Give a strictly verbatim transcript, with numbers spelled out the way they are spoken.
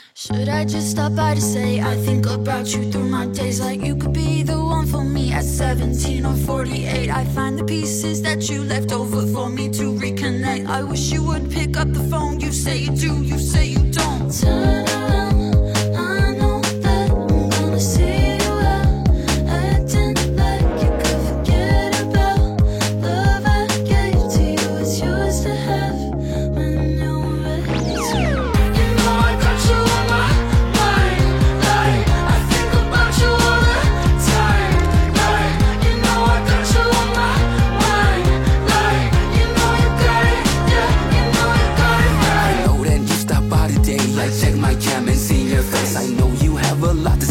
Should I just stop by to say I think about you through my days, like you could be the one for me at seventeen or forty-eight. I find the pieces that you left over for me to reconnect. I wish you would pick up the phone. You say you do, you say you don't. Turn around, I know that I'm gonna see you out, acting like you could forget about love I gave to you. It's yours to have when you're ready to. You know I got you on my mind, like I think about you all the time, like you know I got you on my mind, like you know you got it, yeah, you know you got it right. I know that you stop by today, I check my cam and see your face. I know you have a lot to